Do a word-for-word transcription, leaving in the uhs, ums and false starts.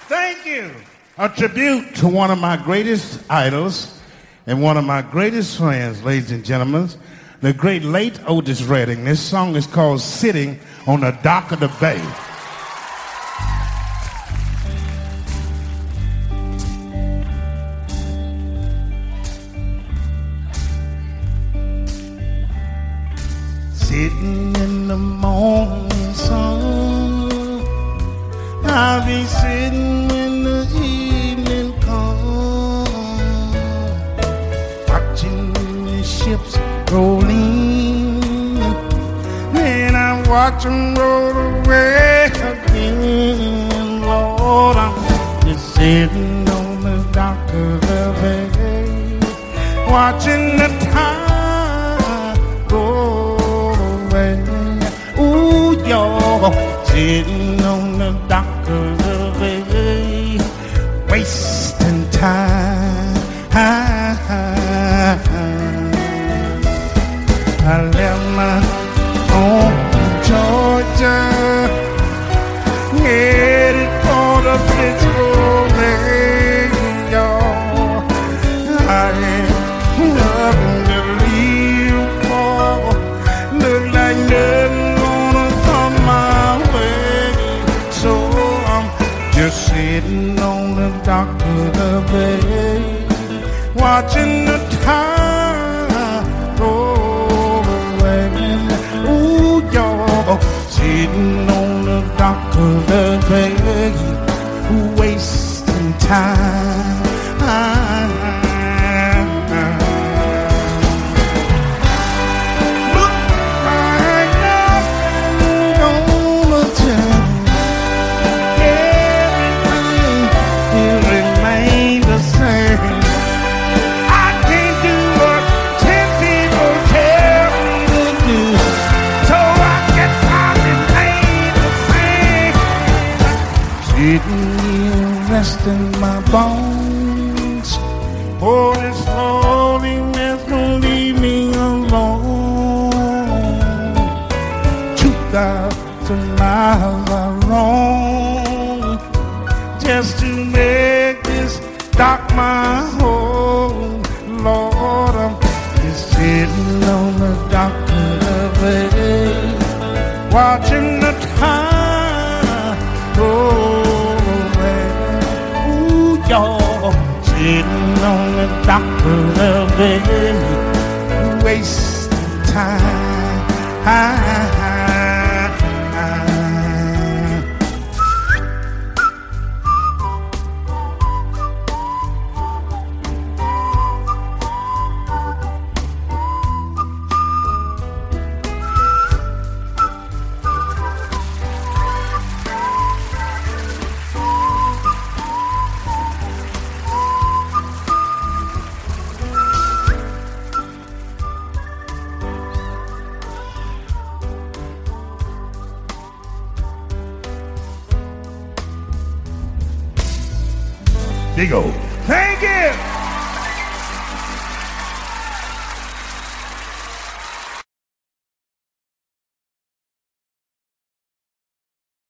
Thank you. A tribute to one of my greatest idols and one of my greatest friends, ladies and gentlemen, the great late Otis Redding. This song is called Sitting on the Dock of the Bay. Sitting in the morning sun, I'll be sitting when the evening comes, watching the ships roll in, then I watch them roll away again. Lord, I'm just sitting on the dock of the bay, watching the time go away. Ooh, you're sitting on the dock of the bay, wasting time. I left my home in Georgia, headed for the Pittsburgh Bay, y'all. I had nothing to leave for, look like nothing gonna come my way, so I'm just sitting on the dock of the bay, watching the time go. Ooh, you're sitting on the dock of the bay, wasting time. Look like nothing gonna change. Everything will remain the same. I can't do what ten people tell me to do, so I guess I'll remain the same. Sitting here resting my bones, oh, this loneliness won't leave me alone. Two thousand miles I roam just to make this dock my home. Lord, I'm just sitting on the dock of the bay, watching the time go away. Ooh, you're sitting on the dock of the bay, wasting time. Digo. Thank you.